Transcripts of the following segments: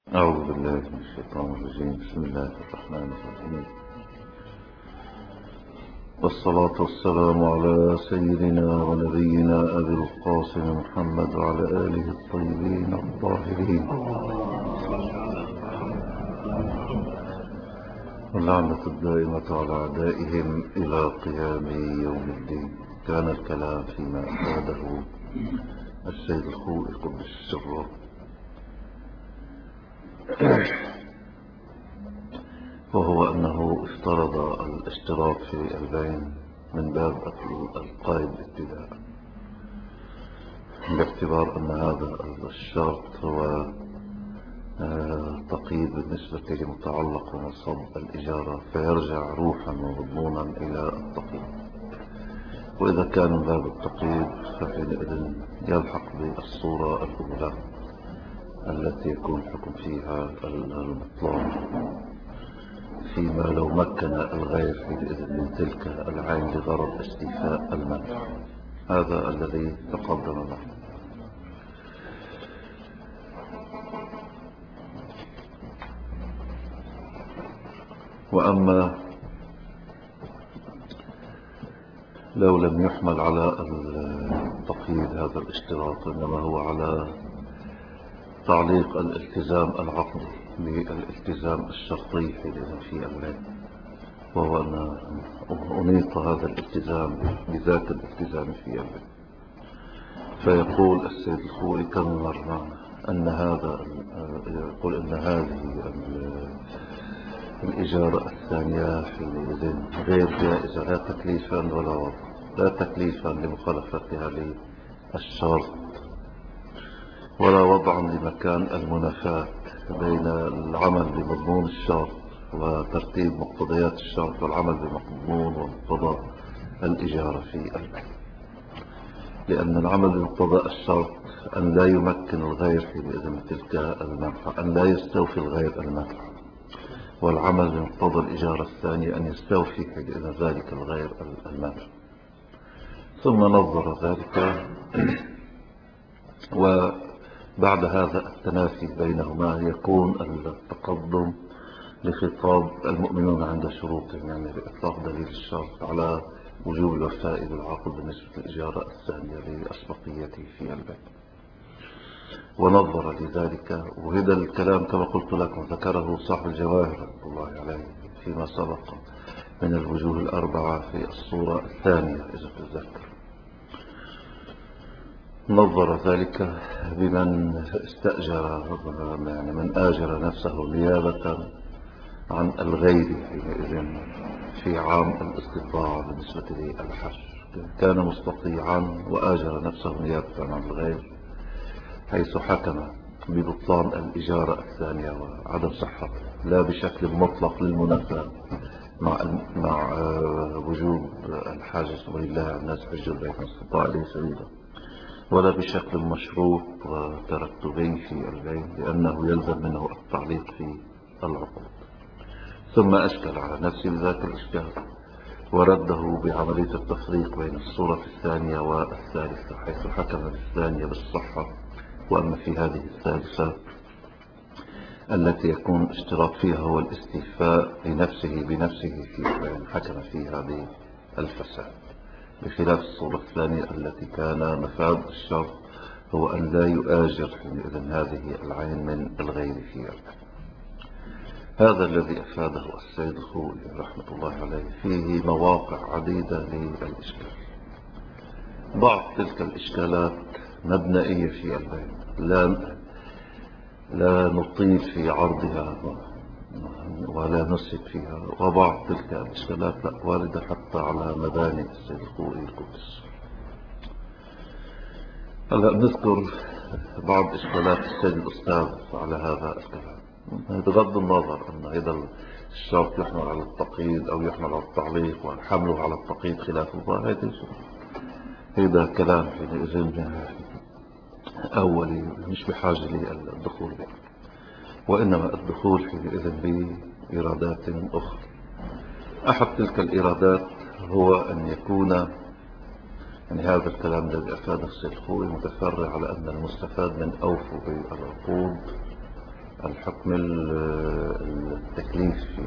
أعوذ بالله من الشيطان الرجيم. بسم الله الرحمن الرحيم، والصلاة والسلام على سيدنا ونبينا أبي القاسم محمد وعلى آله الطيبين الطاهرين، واللعنة الدائمة على أعدائهم إلى قيام يوم الدين. كان الكلام فيما أفاده السيد الخوئي قدس سره، وهو أنه افترض الاشتراك في البين من باب القائد ابتداء، باعتبار أن هذا الشرط هو تقييد بالنسبة لمتعلق ونصب الإجارة، فيرجع روحا ومضمونا إلى التقييد. وإذا كان من باب التقييد فحينئذ يلحق بالصورة الأولى التي يكون الحكم فيها المطلق، فيما لو مكن الغير من تلك العين لغرض استيفاء المنع. هذا الذي تقدم معه. وأما لو لم يحمل على التقييد هذا الاشتراط، إنما هو على تعليق الالتزام العقدي بالالتزام الشرطي في المال، وهو أن أنيط هذا الالتزام بذات الالتزام في المال. فيقول السيد الخوئي كم مرة أن هذا يقول أن هذه الإجارة الثانية حينئذ غير جائزة، لا تكليفا ولا وضع، لا تكليفا لمخالفتها للشرط ولا وضعا لمكان المنافاة بين العمل بمضمون الشرط وترتيب مقتضيات الشرط والعمل بمضمون ومقتضى الإجارة في البيع. لأن العمل بمقتضى الشرط أن لا يمكن الغير حينئذ من تلك المنفعة، أن لا يستوفي الغير المنفعة، والعمل بمقتضى الإجارة الثانية أن يستوفي حينئذ ذلك الغير المنفعة. ثم نظر ذلك وبعد هذا التنافي بينهما يكون التقدم لخطاب المؤمنون عند شروطهم، يعني بإطلاق دليل الشرط على وجوب الوفاء بالعقد بالنسبة للإجارة الثانية لأسبقيته في البيع. ونظر لذلك، وهذا الكلام كما قلت لكم ذكره صاحب الجواهر رحمة الله عليه فيما سبق من الوجوه الأربعة في الصورة الثانية إذا تذكر. نظر ذلك بمن استأجر، يعني من آجر نفسه نيابة عن الغير حينئذ في عام الاستطاعة بالنسبة للحج. كان مستطيعا وآجر نفسه نيابة عن الغير، حيث حكم ببطلان الإجارة الثانية وعدم صحتها، لا بشكل مطلق للمنافاة مع وجوب الحاجة ولله على الناس حج البيت من استطاع إليه سبيلا، ولا بشكل مشروط وترتبي في البيع، لأنه يلزم منه التعليق في العقود. ثم أشكل على نفسه ذات الإشكال ورده بعملية التفريق بين الصورة الثانية والثالثة، حيث حكم بالثانية بالصحة، وأما في هذه الثالثة التي يكون اشتراط فيها هو الاستيفاء لنفسه بنفسه في بين، حكم فيها بالفساد، بخلاف الصورة الثانية التي كان مفاد الشرط هو أن لا يؤاجر حينئذ هذه العين من الغير فيها. هذا الذي أفاده السيد الخوئي رحمة الله عليه. فيه مواقع عديدة للإشكال، بعض تلك الإشكالات مبنائية في البيان، لا نطيل في عرضها ولا نسك فيها، وبعض تلك الإشكالات لا واردة حتى على مباني السيد الخوئي القدس. هلا نذكر بعض إشكالات السيد الأستاذ على هذا الكلام، بغض النظر أن هذا الشرط يحمل على التقييد أو يحمل على التعليق، وحمله على التقييد خلاف الله، هذا كلام حينئذ أولي مش بحاجة للدخول به، وإنما الدخول حينئذ بإرادات أخرى. أحد تلك الإرادات هو أن يكون يعني هذا الكلام الذي أفاده السيد الخوئي متفرع على أن المستفاد من أوفوا بالعقود الحكم التكليفي.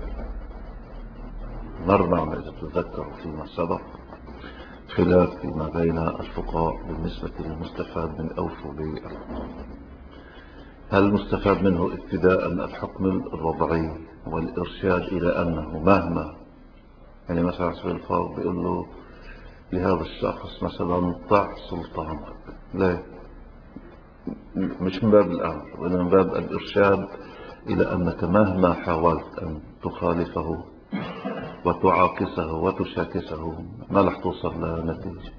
مرنا إذا تتذكروا فيما سبق خلاف فيما بين الفقهاء بالنسبة للمستفاد من أوفوا بالعقود. هل المستفاد منه ابتداء الحكم الوضعي والإرشاد إلى أنه مهما، يعني مثلا على سبيل الفرض بيقول له لهذا الشخص مثلا طع سلطانك، لا، مش من باب الأمر وإنما من باب الإرشاد إلى أنك مهما حاولت أن تخالفه وتعاكسه وتشاكسه ما رح توصل لنتيجة.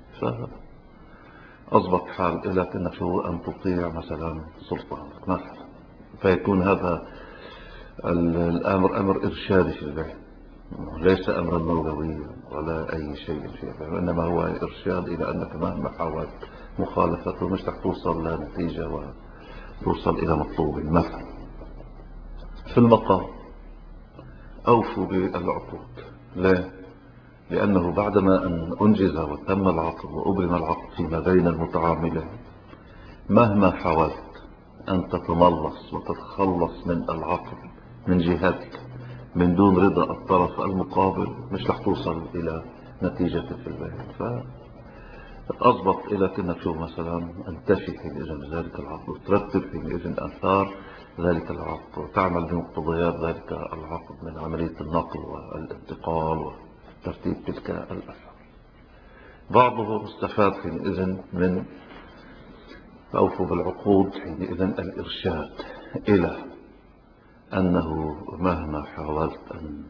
فأصبح حال إليك أنك شو أن تطيع مثلا سلطانك مثلا، فيكون هذا الأمر أمر إرشادي في البيت، ليس أمرا مولويا ولا أي شيء فيه، وإنما هو إرشاد إلى أنك مهما حاولت مخالفته مش رح توصل لنتيجة وتوصل إلى مطلوب. مثلا في المقام أوفوا بالعقود، لا، لأنه بعدما أن أنجز وتم العقد وأبرم العقد فيما بين المتعاملين مهما حاولت أن تتملص وتتخلص من العقد من جهتك من دون رضا الطرف المقابل مش رح توصل إلى نتيجة في البيت. فأصبحت إلى كأنك شو مثلا أن تفي حينئذ ذلك العقد وترتب حينئذ أثار ذلك العقد وتعمل بمقتضيات ذلك العقد من عملية النقل والانتقال وترتيب تلك الأثار. بعضه استفاد حينئذ من أوفوا بالعقود حينئذ الإرشاد إلى أنه مهما حاولت أن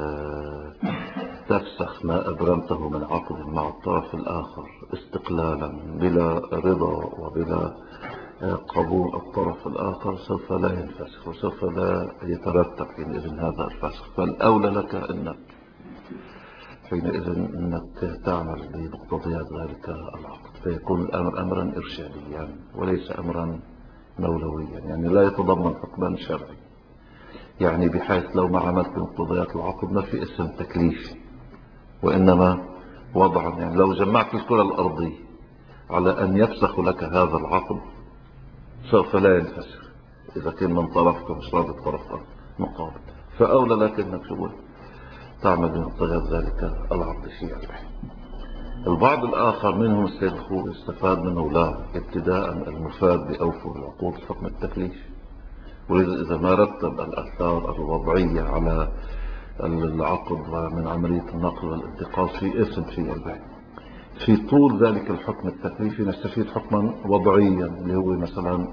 تفسخ ما أبرمته من عقد مع الطرف الآخر استقلالا بلا رضا وبلا قبول الطرف الآخر سوف لا ينفسخ وسوف لا يترتب حينئذ هذا الفسخ. فالأولى لك أنك حينئذ أنك تعمل بمقتضيات ذلك العقد، فيكون الأمر أمرا إرشاديا وليس أمرا مولويا، يعني لا يتضمن حكما شرعي، يعني بحيث لو ما عملت بمقتضيات العقد ما في اسم تكليفي وإنما وضعا، يعني لو جمعت الكرة الأرضية على أن يفسخ لك هذا العقد سوف لا ينفسخ إذا كان من طرفك مش راضي الطرف مقابل، فأولى لك أنك شو تعمل بمقتضيات ذلك العقد في البيع. البعض الآخر منهم السيد الخوئي استفاد منه لا ابتداء المفاد بأوفوا العقود حكم التكليف، وإذا ما رتب الأثار الوضعية على العقد ومن عملية النقل والانتقال في اسم في البيع، في طول ذلك الحكم التكليفي نستفيد حكما وضعيا اللي هو مثلا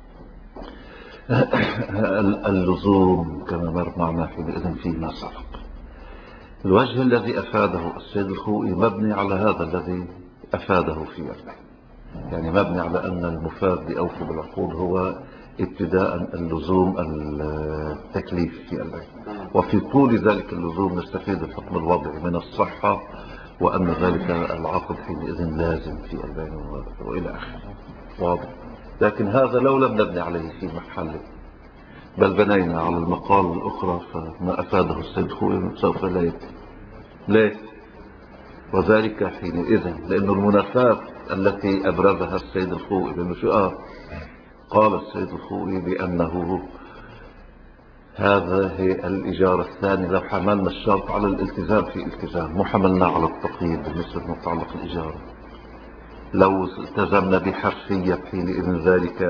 اللزوم كما مر معنا حينئذ فيما سبق. الوجه الذي أفاده السيد الخوئي مبني على هذا الذي أفاده في البيع، يعني مبني على أن المفاد بأوفوا بالعقود هو ابتداء اللزوم التكليف في البيع، وفي طول ذلك اللزوم نستفيد الحكم الوضعي من الصحة وأن ذلك العقد حينئذ لازم في البيع وإلى آخره. واضح. لكن هذا لو لم نبني عليه في محله بل بنينا على المقال الأخرى فما أفاده السيد الخوئي سوف لا يبني. ليه؟ وذلك حينئذ لأن المنافات التي أبرزها السيد الخوئي لأنه شو قال السيد الخوئي بأنه هذا هي الإجارة الثانية، لو حملنا الشرط على الالتزام في التزام مو حملنا على التقييد بالنسبة لمتعلق الإجارة، لو التزمنا بحرفية حينئذ ذلك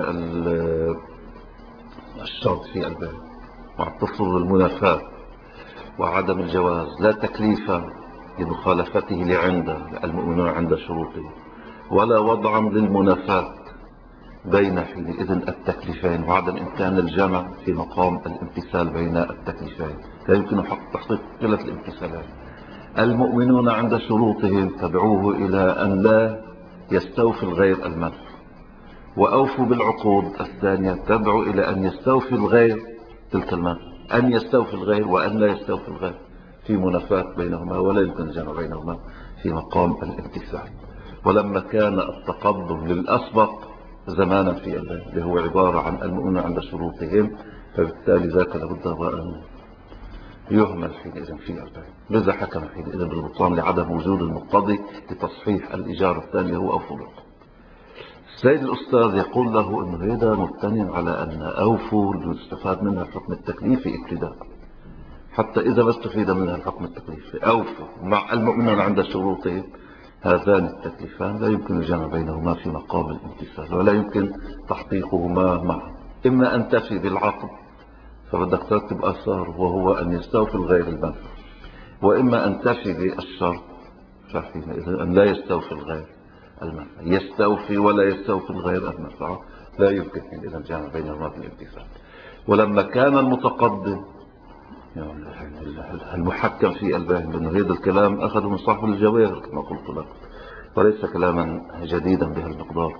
الشرط في البيع مع تفضل المنافات وعدم الجواز لا تكليف لمخالفته لعنده المؤمنون عند شروطه ولا وضعا للمنافات بين حينئذ التكليفين وعدم إمكان الجمع في مقام الامتثال بين التكليفين، لا يمكن تحقيق كلا الامتثالات. المؤمنون عند شروطهم تدعوه إلى أن لا يستوفي الغير المنع، وأوفوا بالعقود الثانية تدعو إلى أن يستوفي الغير تلك المنع، أن يستوفي الغير وأن لا يستوفي الغير في منافاة بينهما ولا يمكن الجمع بينهما في مقام الامتثال. ولما كان التقدم للأسبق زمانا في اللي هو عبارة عن المؤمنون عند شروطهم، فبالتالي ذاك لابد أن يهمل حينئذ في البيع، لذا حكم حينئذ بالبطلان لعدم وجود المقتضي لتصحيح الإجارة الثانية هو أوفوا بالعقود. سيد الأستاذ يقول له أنه هذا مبتني على أن أوفوا يستفاد منها الحكم التكليفي ابتداء، حتى إذا ما استفيد منها الحكم التكليفي أوفوا مع المؤمنون عند شروطهم. هذان التكليفان لا يمكن الجمع بينهما في مقام الامتثال، ولا يمكن تحقيقهما معا. إما أن تفي بالعقد فبدك ترتب أثار وهو أن يستوفي الغير المنفعة، وإما أن تفي بالشرط فحينئذ أن لا يستوفي الغير المنفعة. يستوفي ولا يستوفي الغير المنفعة، لا يمكن حينئذ الجمع بينهما بالامتثال. ولما كان المتقدم يعني المحكم في الباهن بأن هذا الكلام أخذه من صاحب الجواهر كما قلت لك، وليس كلاما جديدا بهالمقدار.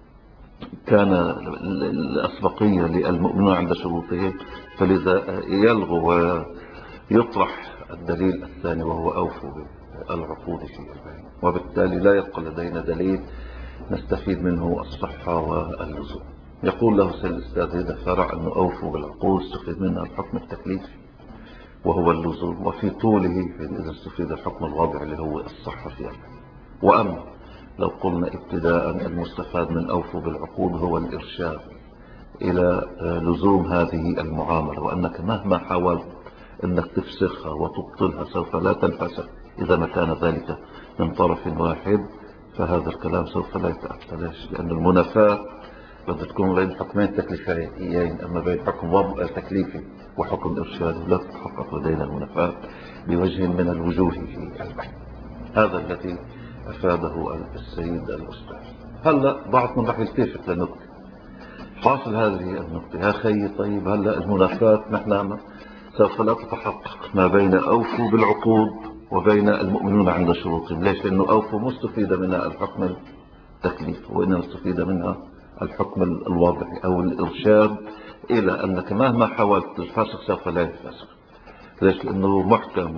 كان الأسبقية للمؤمنون عند شروطهم، فلذا يلغو ويطرح الدليل الثاني وهو أوفوا بالعقود في الباهن، وبالتالي لا يبقى لدينا دليل نستفيد منه الصحة واللزوم. يقول له سيد الأستاذ إذا فرع أنه أوفوا بالعقود استفيد منها الحكم التكليفي وهو اللزوم، وفي طوله إذا استفيد الحكم الواضع اللي هو الصحة في الباهن. وأما لو قلنا ابتداء المستفاد من أوفوا بالعقود هو الإرشاد إلى لزوم هذه المعاملة، وأنك مهما حاولت أنك تفسخها وتبطلها سوف لا تنفسخ إذا ما كان ذلك من طرف واحد، فهذا الكلام سوف لا يتأتى. ليش؟ لأن المنافاة بدها تكون بين حكمين تكليفيين، أما بين حكم وضع تكليفي وحكم إرشاد لا تتحقق لدينا المنافاة بوجه من الوجوه في البحث. هذا الذي أفاده السيد الأستاذ. هلأ بعضنا رح يلتفت لنقطة حاصل هذه النقطة. يا خي طيب هلأ المنافاة نحن سوف لا تتحقق ما بين أوفوا بالعقود وبين المؤمنون عند شروطهم. ليش؟ لأنه أوفوا مستفيد منها الحكم التكليف، وإنما استفيد منها الحكم الواضح أو الإرشاد إلى أنك مهما حاولت الفسخ سوف لا ينفسخ. ليش؟ لأنه محكم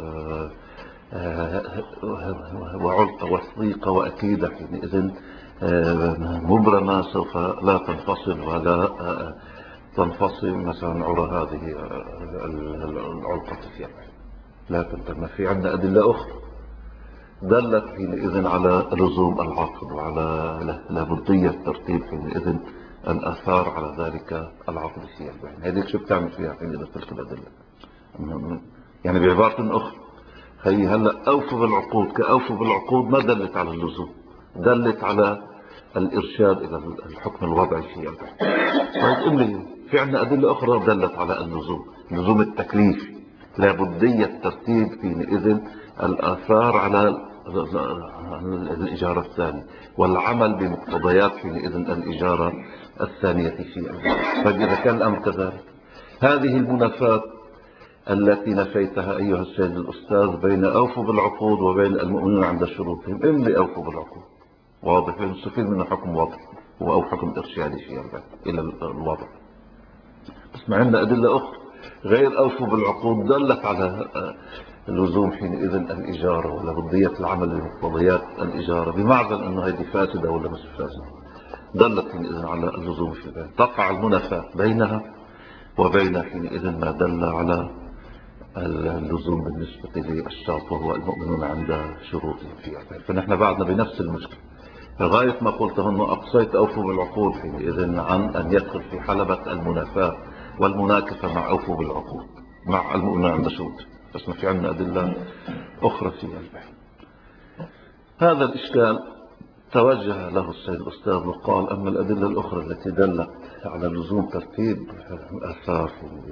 وعلقة وثيقة وأكيدة، حينئذ مبرمة سوف لا تنفصل ولا تنفصل مثلا عرى هذه العلقة فيها. لكن ما في عندنا أدلة أخرى دلت حينئذ على لزوم العقد وعلى لابدية ترتيب حينئذ الآثار على ذلك العقد فيها. هذه شو بتعمل فيها حينئذ تلك الأدلة؟ يعني بعبارة أخرى هي هلا أوفوا بالعقود كأوفوا بالعقود ما دلت على اللزوم، دلت على الإرشاد إلى الحكم الوضعي في البحث. طيب إني في عندنا أدلة أخرى دلت على اللزوم، لزوم التكليف، لابدية ترتيب حينئذ الآثار على الإجارة الثانية والعمل بمقتضيات حينئذ الإجارة الثانية في البحث. فإذا كان الأمر كذلك هذه المنافاة التي نفيتها أيها السيد الأستاذ بين أوفوا بالعقود وبين المؤمنين عند شروطهم، إملي أوفوا بالعقود واضح نستفيد منه حكم واضح أو حكم إرشادي في إلى الوضع. بس ما عندنا أدلة أخرى غير أوفوا بالعقود دلت على اللزوم حينئذ الإجارة ولابدية العمل بمقتضيات الإجارة، بمعزل أنه هذه فاسدة ولا مش فاسدة، دلت حينئذ على اللزوم في البيت. تقع المنافاة بينها وبين حينئذ ما دل على اللزوم بالنسبة للشرط وهو المؤمنون عند شروطهم في البيت. فنحن بعدنا بنفس المشكلة لغاية ما قلته أنه أقصيت أوفوا بالعقود حينئذ عن أن يدخل في حلبة المنافاة والمناكفة مع أوفوا بالعقود مع المؤمنين عند شروطهم. بس ما في عندنا أدلة أخرى في البحث. هذا الإشكال توجه له السيد الأستاذ وقال أما الأدلة الأخرى التي دلت على لزوم ترتيب آثار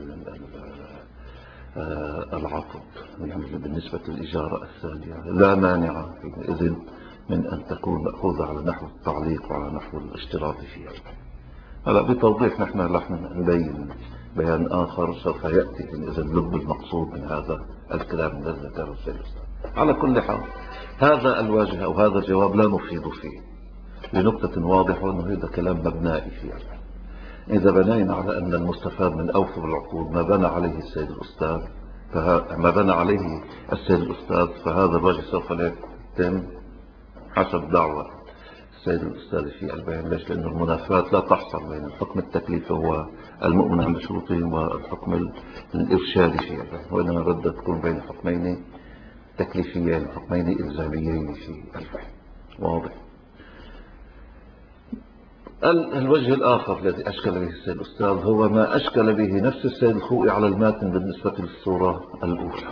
العقد يعني بالنسبة للإجارة الثانية لا مانع حينئذ من أن تكون مأخوذة على نحو التعليق وعلى نحو الاشتراط فيها. هلا بتوضيح نحن رح نبين بيان آخر سوف يأتي حينئذ لب المقصود من هذا الكلام الذي ذكره السيد الأستاذ. على كل حال هذا الواجه أو هذا الجواب لا نفيد فيه لنقطة واضحة أنه هذا كلام مبنائي فيه. إذا بنينا على أن المستفاد من أوفوا بالعقود ما بنى عليه السيد الأستاذ فهذا الوجه سوف لا يتم حسب دعوة السيد الأستاذ في البيان. ليش؟ لأن المنافاة لا تحصل بين الحكم التكليفي هو المؤمن عند شروطهم والحكم الإرشادي في البيان، وإنما بدها تكون بين حكمين تكليفيين حكمين إلزاميين في البيان. واضح؟ الوجه الآخر الذي أشكل به السيد الأستاذ هو ما أشكل به نفس السيد الخوئي على الماتن بالنسبة للصورة الأولى.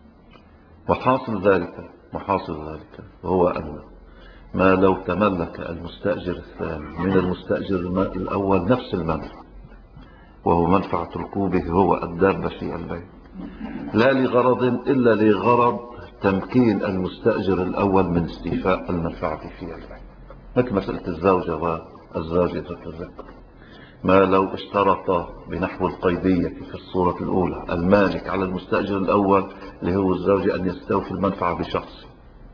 وحاصل ذلك هو أن ما لو تملك المستأجر الثاني من المستأجر الأول نفس المنفعة، وهو منفعة ركوبه هو الدابة في البيت، لا لغرض إلا لغرض تمكين المستأجر الأول من استيفاء المنفعة في البيت، مثل مسألة الزوجة والزوجة تتذكر. ما لو اشترط بنحو القيدية في الصورة الأولى المالك على المستأجر الأول اللي هو الزوجة أن يستوفي المنفعة بشخص،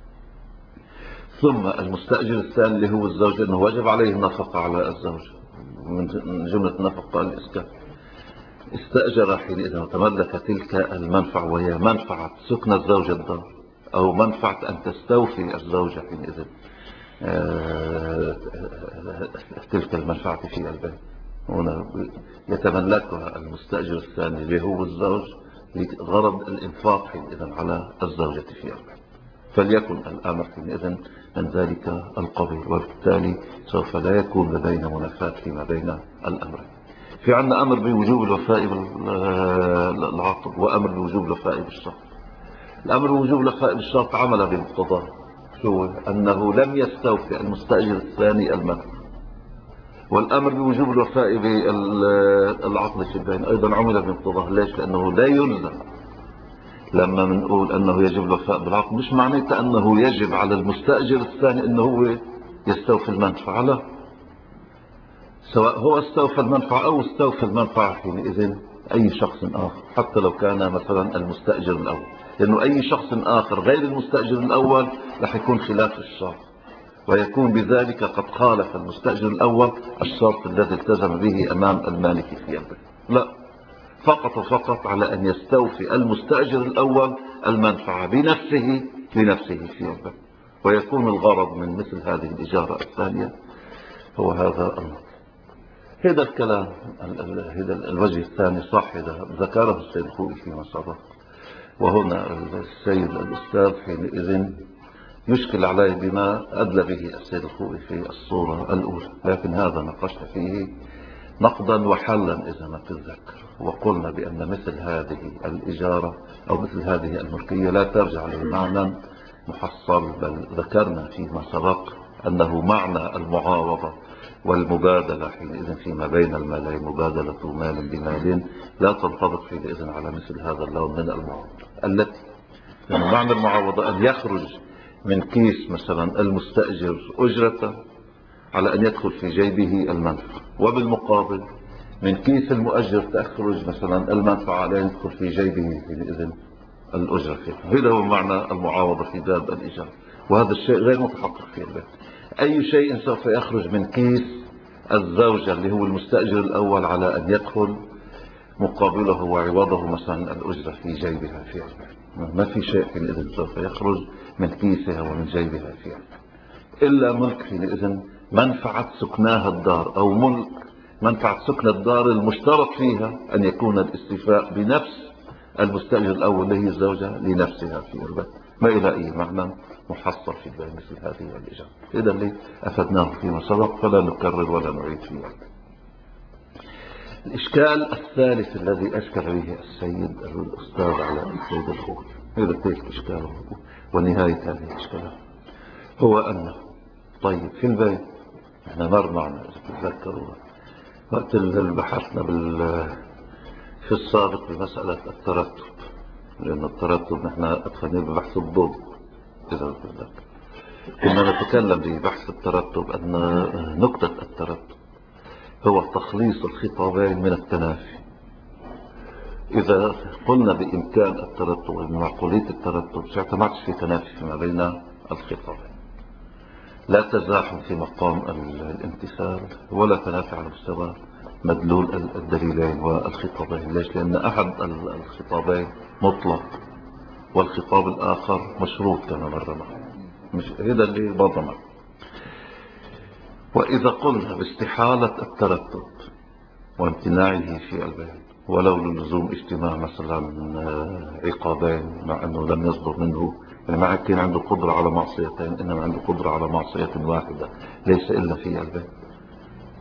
ثم المستأجر الثاني اللي هو الزوج أنه واجب عليه النفقة على الزوج من جملة النفقة الإسكان، استأجر حينئذ وتملك تلك المنفعة، وهي منفعة سكن الزوجة الدار أو منفعة أن تستوفي الزوجة حينئذ تلك المنفعة في البيت. هنا يتملكها المستأجر الثاني اللي هو الزوج لغرض الإنفاق حينئذ على الزوجة في البيت، فليكن الأمر حينئذ من ذلك القبيل، وبالتالي سوف لا يكون لدينا منافاة فيما بين الأمرين. في عندنا أمر بوجوب الوفاء بالعقد وأمر بوجوب الوفاء بالشرط. الأمر بوجوب الوفاء بالشرط عمل بمقتضاه، شو أنه لم يستوفي المستأجر الثاني المنفعة، والأمر بوجوب الوفاء بالعقد في البين أيضا عمل بمقتضاه. ليش؟ لأنه لا يلزم لما بنقول أنه يجب الوفاء بالعقد مش معناته أنه يجب على المستأجر الثاني أنه هو يستوفي المنفعة، لا، سواء هو استوفى المنفعة أو استوفى المنفعة حينئذ أي شخص آخر، حتى لو كان مثلا المستأجر الأول، لأنه أي شخص آخر غير المستأجر الأول رح يكون خلاف الشرط، ويكون بذلك قد خالف المستأجر الأول الشرط الذي التزم به أمام المالك في يده. لا، فقط وفقط على أن يستوفي المستأجر الأول المنفعة بنفسه في يده، ويكون الغرض من مثل هذه الإجارة الثانية هو هذا الأمر. هذا الكلام هذا الوجه الثاني صح، هذا ذكره السيد الخوئي فيما سبق، وهنا السيد الأستاذ حينئذ يشكل عليه بما أدلى به السيد الخوئي في الصورة الأولى، لكن هذا ناقشنا فيه نقدا وحلا إذا ما تتذكر، وقلنا بأن مثل هذه الإجارة أو مثل هذه الملكية لا ترجع لمعنى محصل، بل ذكرنا فيما سبق أنه معنى المعاوضة والمبادلة حينئذ فيما بين المالين، مبادلة مال بمال، لا تنطبق حينئذ على مثل هذا اللون من المعاوضة، التي يعني معنى المعاوضة أن يخرج من كيس مثلا المستأجر أجرته على أن يدخل في جيبه المنفعة، وبالمقابل من كيس المؤجر تخرج مثلا المنفعة على أن يدخل في جيبه حينئذ الأجرة فيه. هذا هو معنى المعاوضة في باب الإيجار، وهذا الشيء غير متحقق في البيت. أي شيء سوف يخرج من كيس الزوجة اللي هو المستأجر الأول على أن يدخل مقابله وعوضه مثلا الأجرة في جيبها في البيت، ما في شيء حينئذ سوف يخرج من كيسها ومن جيبها في البيت إلا ملك حينئذ منفعة سكناها الدار، أو ملك منفعة سكن الدار المشترط فيها أن يكون الاستيفاء بنفس المستأجر الأول اللي هي الزوجة لنفسها في البيت، ما إلى أي معنى محصل في مثل هذه الإجابة. إذا اللي أفدناه فيما سبق فلا نكرر ولا نعيد فيه. الإشكال الثالث الذي أشكل به السيد الأستاذ على السيد الخوئي، هذا ثالث إشكاله ونهاية هذه الإشكالات، هو أنه طيب في البيت احنا مر معنا إذا تتذكروا وقت بحثنا في السابق بمسألة الترتب، لأن الترتب نحن أدخلنا ببحث الضوء إذا تتذكر، كنا نتكلم ببحث الترتب أن نكتة الترتب هو تخليص الخطابين من التنافي. إذا قلنا بإمكان الترتب ومعقولية الترتب ساعتها في تنافي فيما بين الخطابين، لا تزاحم في مقام الامتثال ولا تنافي على مستوى مدلول الدليلين والخطابين. ليش؟ لأن أحد الخطابين مطلق والخطاب الآخر مشروط كما مر معه، مش هذا اللي بضمه. وإذا قلنا باستحالة الترتب وامتناعه في البيت ولو للزوم اجتماع مثلا عقابين مع أنه لم يصدر منه، يعني ما كان عنده قدرة على معصيتين إنما عنده قدرة على معصية واحدة ليس إلا في البيت،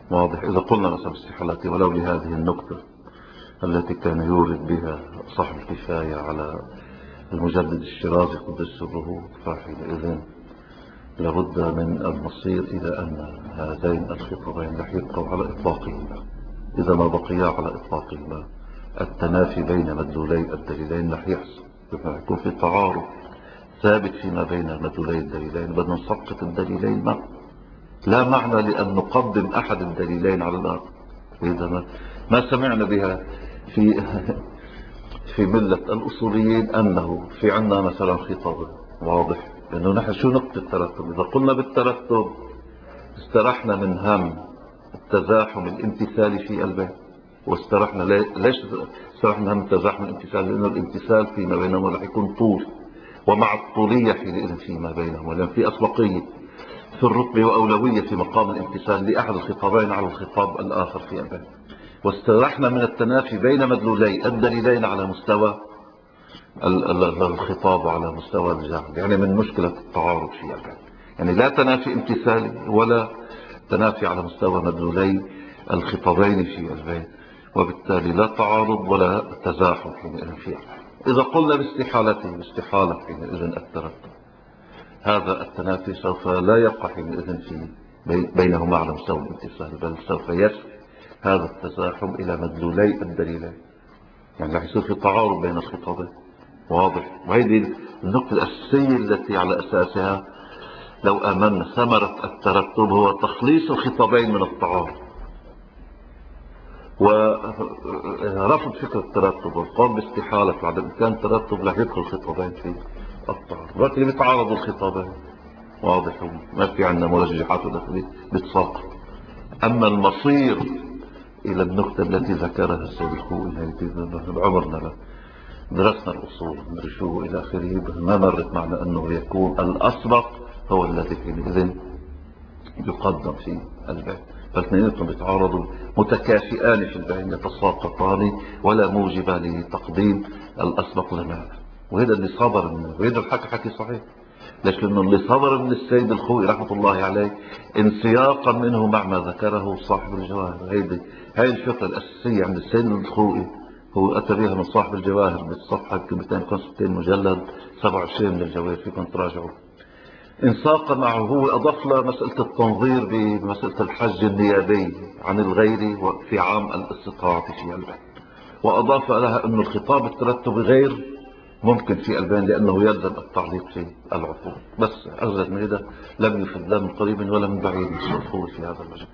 واضح. إذا قلنا مثلا استحالات ولو لهذه النقطة التي كان يورد بها صاحب الكفاية على المجدد الشيرازي قدس سره، فحينئذ لابد من المصير إلى أن هذين الخطابين رح يبقوا على إطلاقهما. إذا ما بقيا على إطلاقهما التنافي بين مدلولي الدليلين رح يحصل، يكون في تعارض ثابت فيما بين مدلولي الدليلين. بدنا نسقط الدليلين لا معنى لأن نقدم أحد الدليلين على الآخر. إذا ما سمعنا بها في في ملة الأصوليين أنه في عنا مثلا خطاب واضح، لأنه نحن شو نقطة الترتب؟ إذا قلنا بالترتب استرحنا من هم التزاحم الامتثالي في البيت، واسترحنا ليش استرحنا هم التزاحم الامتثالي؟ لأنه الامتثال فيما بينهم رح يكون طول، ومع الطولية حينئذ فيما بينهم، لأن في أسبقية في الرتبة وأولوية في مقام الامتثال لأحد الخطابين على الخطاب الآخر في البيت. واسترحنا من التنافي بين مدلولي الدليلين على مستوى الخطاب وعلى مستوى الجهل، يعني من مشكلة التعارض في البيت. يعني لا تنافي امتثالي ولا تنافي على مستوى مدلولي الخطابين في البيت، وبالتالي لا تعارض ولا تزاحم حينئذ في البيت. إذا قلنا باستحالته استحالة حينئذ الترتب، هذا التنافي سوف لا يقع حينئذ في بينهما على مستوى الامتثال، بل سوف يسري هذا التزاحم إلى مدلولي الدليلين، يعني رح يصير في تعارض بين الخطابين. واضح. وهذه النقطة الأساسية التي على أساسها لو آمنا ثمرة الترتب هو تخليص الخطابين من التعارض، ورفض فكرة الترتب والقول باستحالة بعد إمكان الترتب لا يدخل الخطابين في التعارض. وقت اللي بيتعارضوا الخطابين واضح ما في عندنا مرجحات بتساقط. أما المصير إلى النقطة التي ذكرها السيد الخوئي بعمرنا درسنا الأصول نرجوه إلى آخره، ما مرت معنا أنه يكون الأسبق هو الذي حينئذ يقدم في البيت، فالاثنين يتعارضوا متكافئان في البيت يتساقطان ولا موجب لتقديم الأسبق لنا. وهذا اللي صدر منه، وهذا الحكي حكي صحيح. ليش؟ لأنه اللي صدر من السيد الخوئي رحمة الله عليه انسياقا منه مع ما ذكره صاحب الجواهر. هاي الفكرة الأساسية عند السيد الخوئي، هو أتى بها من صاحب الجواهر بالصفحة 265 مجلد 27 من الجواهر، فيكم تراجعوا. انساق معه، هو أضاف له مسألة التنظير بمسألة الحج النيابي عن الغير في عام الاستطاعة في البيت، وأضاف لها أن الخطاب الترتبي غير ممكن في البين لأنه يلزم التعليق في العقود. بس أجل من هذا لم يفد لا من قريب ولا من بعيد الخوض في هذا المجال.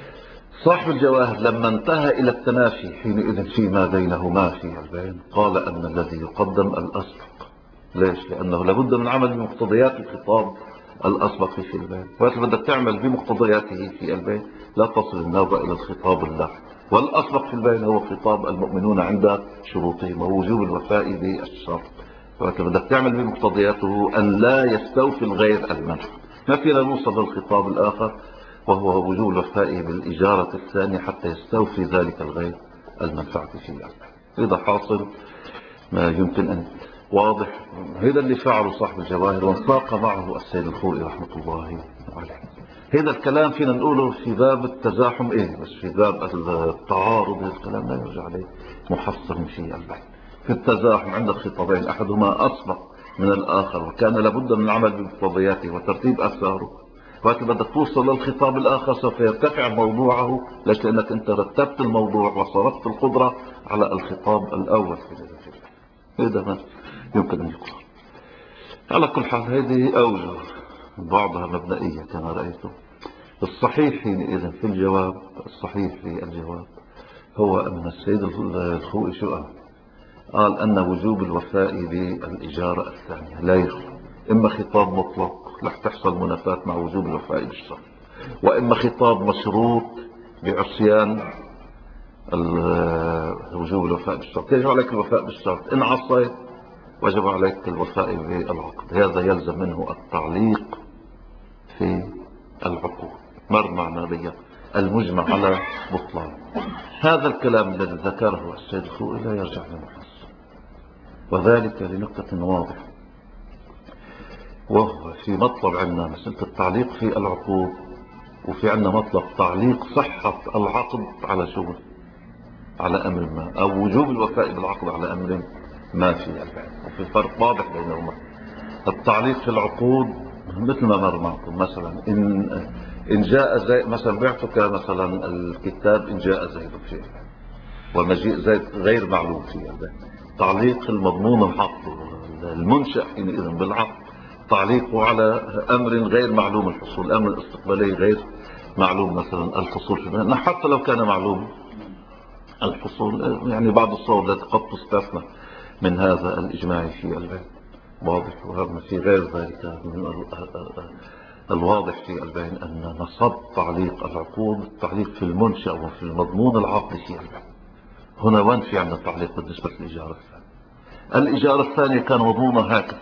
صاحب الجواهر لما انتهى إلى التنافي حينئذ فيما بينهما في البين قال أن الذي يقدم الأسبق. ليش؟ لأنه لابد من عمل بمقتضيات الخطاب الأسبق في البين، وقت بدك تعمل بمقتضياته في البين لا تصل النظر إلى الخطاب اللاحق. والأسبق في البين هو خطاب المؤمنون عند شروطهم ووجوب الوفاء بالشرط. وقت بدك تعمل بمقتضياته أن لا يستوفي الغير المنع، ما فينا نوصل للخطاب الآخر وهو وجوب الوفاء بالإجارة الثانية حتى يستوفي ذلك الغير المنفعة في البين. إذا حاصل ما يمكن أن واضح. هذا اللي فعله صاحب الجواهر وانساق معه السيد الخوئي رحمة الله عليه. هذا الكلام فينا نقوله في باب التزاحم بس في باب التعارض الكلام لا يرجع عليه محصر في البحث. في التزاحم عند الخطابين أحدهما أسبق من الآخر وكان لابد من العمل بمقتضياته وترتيب أثاره، وقت بدك توصل للخطاب الآخر سوف يرتفع موضوعه. ليش؟ لأنك أنت رتبت الموضوع وصرفت القدرة على الخطاب الأول. هذا ما يمكن أن يقال. على كل حال هذه أوجه بعضها مبدئية كما رأيتم. الصحيح حينئذ في الجواب، الصحيح في الجواب هو أن السيد الخوئي شو قال أن وجوب الوفاء بالإجارة الثانية لا يخلو إما خطاب مطلق رح تحصل منافاة مع وجوب الوفاء بالشرط، وإما خطاب مشروط بعصيان وجوب الوفاء بالشرط. يجب عليك الوفاء بالشرط، إن عصيت وجب عليك الوفاء بالعقد. هذا يلزم منه التعليق في العقود. مر معنا بها المجمع على بطلان. هذا الكلام الذي ذكره السيد الخوئي لا يرجع لمحصل، وذلك لنقطة واضحة، وهو في مطلب عنا مسألة التعليق في العقود وفي عندنا مطلب تعليق صحة العقد على شغل، على أمر ما، أو وجوب الوفاء بالعقد على أمر ما في البيع. وفي فرق واضح بينهما. التعليق في العقود مثل ما مر معكم، مثلا إن جاء زيد، مثلا بعتك مثلا الكتاب إن جاء زيد فيه، ومجيء زيد غير معلوم فيه البيع. تعليق المضمون العقد المنشأ حينئذ بالعقد، تعليقه على أمر غير معلوم الحصول، الأمر الاستقبالي غير معلوم، مثلا الحصول في المال. حتى لو كان معلوم الحصول، يعني بعض الصور التي قد تستثنى من هذا الإجماع في البيع واضح. وهذا في غير ذلك من الواضح في البيع أن نصب تعليق العقود التعليق في المنشأ وفي المضمون العقد في البيع. هنا وين في عندنا التعليق بالنسبة للإجارة الثانية؟ الإجارة الثانية كان مضمونها هكذا: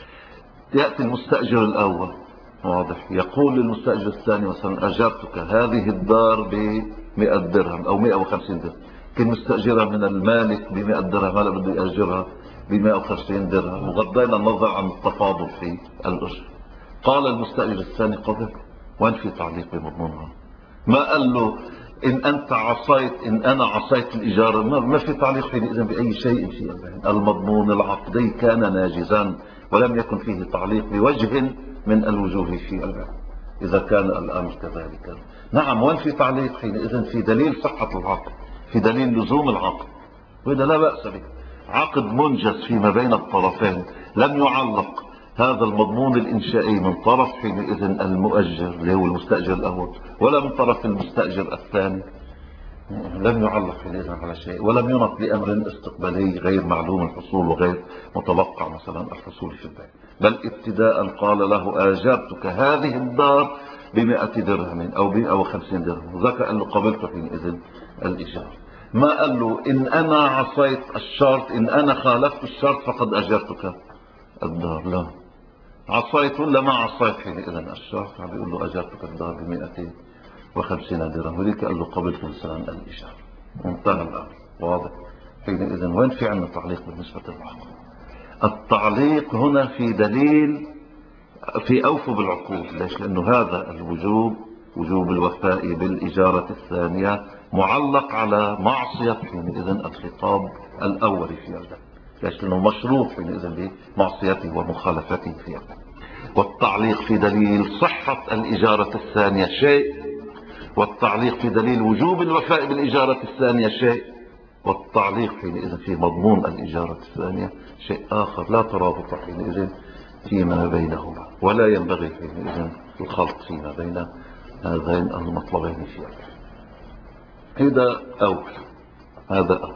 يأتي المستأجر الأول واضح، يقول للمستأجر الثاني مثلا أجرتك هذه الدار ب100 درهم أو 150 درهم، كان مستأجرها من المالك ب100 درهم، هلا بده يأجرها ب150 درهم، وغضينا النظر عن التفاضل في الأجر. قال المستأجر الثاني قبل، وين في تعليق بمضمونها؟ ما قال له إن أنت عصيت، إن أنا عصيت الإجارة، ما في تعليق حينئذ بأي شيء في المضمون العقدي كان ناجزا، ولم يكن فيه تعليق بوجه من الوجوه في البيع إذا كان الأمر كذلك. نعم، وين في تعليق حينئذ؟ في دليل صحة العقد، في دليل لزوم العقد، وإذا لا بأس به. عقد منجز فيما بين الطرفين، لم يعلق هذا المضمون الإنشائي من طرف حينئذ المؤجر اللي هو المستأجر الأول، ولا من طرف المستأجر الثاني، لم يعلق حينئذ على شيء، ولم ينط لأمر استقبالي غير معلوم الحصول وغير متوقع مثلا الحصول في البيع، بل ابتداء قال له آجرتك هذه الدار ب100 درهم أو 150 درهم، وذاك قال له قبلت حينئذ الإجارة. ما قال له إن أنا عصيت الشرط، إن أنا خالفت الشرط فقد أجرتك الدار، لا، عصيت ولا ما عصيت حينئذ الشرط، عم بيقول له أجرتك الدار ب150 درهم، وليك قال له قبلت مثلا الإجارة، وانتهى الأمر واضح. حينئذ وين في عندنا تعليق بالنسبة للعقد؟ التعليق هنا في دليل في أوفوا بالعقود. ليش؟ لأنه هذا الوجوب، وجوب الوفاء بالإجارة الثانية، معلق على معصية حينئذ الخطاب الأول في البيع. ليش؟ لأنه مشروط حينئذ بمعصيته ومخالفته في البيع. والتعليق في دليل صحة الإجارة الثانية شيء، والتعليق في دليل وجوب الوفاء بالإجارة الثانية شيء، والتعليق حينئذ في مضمون الإجارة الثانية شيء آخر. لا ترابط حينئذ فيما بينهما، ولا ينبغي حينئذ الخلط فيما بين هذين المطلبين في البيع. هذا أول.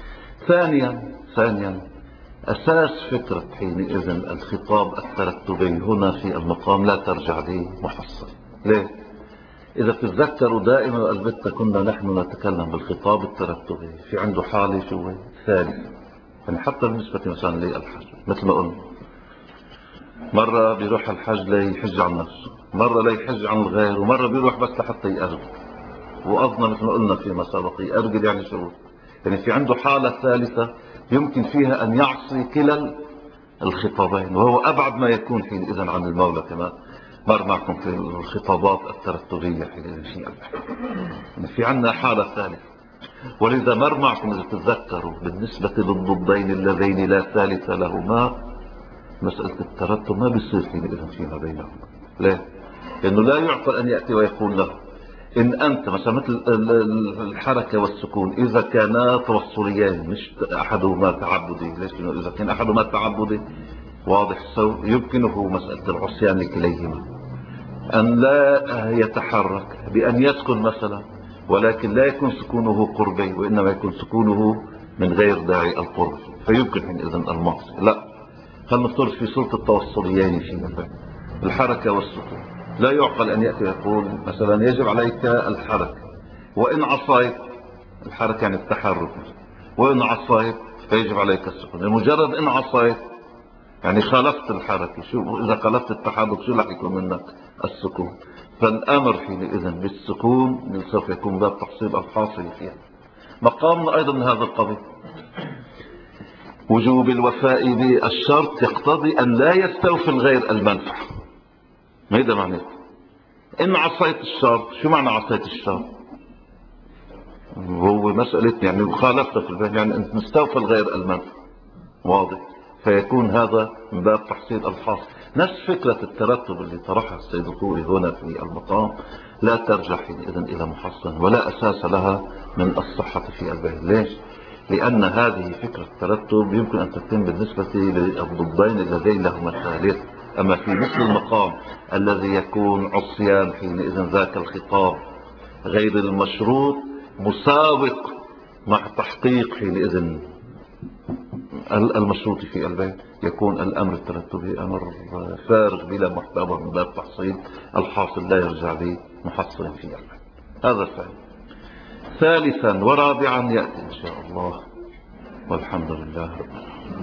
ثانيا أساس فكرة حينئذ الخطاب الترتبي هنا في المقام لا ترجع لي محصل. ليه؟ إذا تتذكروا دائما والبتة كنا نحن نتكلم بالخطاب الترتبي في عنده حالة شو ثالثة، يعني حتى بالنسبة مثلا للحج مثل ما قلنا، مرة بيروح الحج ليحج عن نفسه، مرة ليحج عن الغير، ومرة بيروح بس لحتى يأرجل، وقصنا مثل ما قلنا فيما سبق يأرجل يعني شروط، يعني في عنده حالة ثالثة يمكن فيها أن يعصي كلا الخطابين، وهو أبعد ما يكون حينئذ عن المولى كما مر معكم في الخطابات الترتبية حينئذ في عندنا حالة ثالثة. ولذا مر معكم إذا تتذكروا بالنسبة للضدين اللذين لا ثالث لهما، مسألة الترتب ما بيصير حينئذ فيما بينهم. ليه؟ لأنه لا يعقل أن يأتي ويقول له إن أنت مثلا مثل الحركة والسكون إذا كانا توصليين مش أحدهما تعبدي. ليش؟ لأنه إذا كان أحدهما تعبدي واضح يمكنه مسألة العصيان لكليهما. أن لا يتحرك بأن يسكن مثلا، ولكن لا يكون سكونه قربي، وإنما يكون سكونه من غير داعي القرب، فيمكن حينئذ المعصية. لا، خلينا نفترض في صورة التوصليين في الحركة والسكون. لا يعقل أن يأتي يقول مثلا يجب عليك الحركة، وإن عصيت الحركة يعني التحرك، وإن عصيت فيجب عليك السكون. لمجرد إن عصيت يعني خالفت الحركة، شو إذا خالفت التحرك شو رح يكون منك؟ السكون. فالأمر حينئذ بالسكون سوف يكون باب تحصيل الحاصل فيها. مقامنا أيضا من هذا القبيل، وجوب الوفاء بالشرط يقتضي أن لا يستوفي الغير المنفعة. ما هذا معناته؟ إن عصيت الشرط، شو معنى عصيت الشرط؟ هو مسألة يعني خالفت في البيان، يعني أنت مستوفى الغير المنفي، واضح. فيكون هذا من باب تحصيل الحاصل. نفس فكرة الترتب اللي طرحها السيد الخوئي هنا في المقام لا ترجع حينئذ إلى محصن ولا أساس لها من الصحة في البيان. ليش؟ لأن هذه فكرة الترتب يمكن أن تتم بالنسبة للضدين اللذين لهما الثالث. أما في مثل المقام الذي يكون عصيان حينئذ ذاك الخطاب غير المشروط مساوق مع تحقيق حينئذ المشروط في البيت، يكون الأمر الترتبي أمر فارغ بلا محتوى من باب تحصيل الحاصل، لا يرجع لي محصل في البيت. هذا ثاني. ثالثا ورابعا يأتي إن شاء الله، والحمد لله رب العالمين.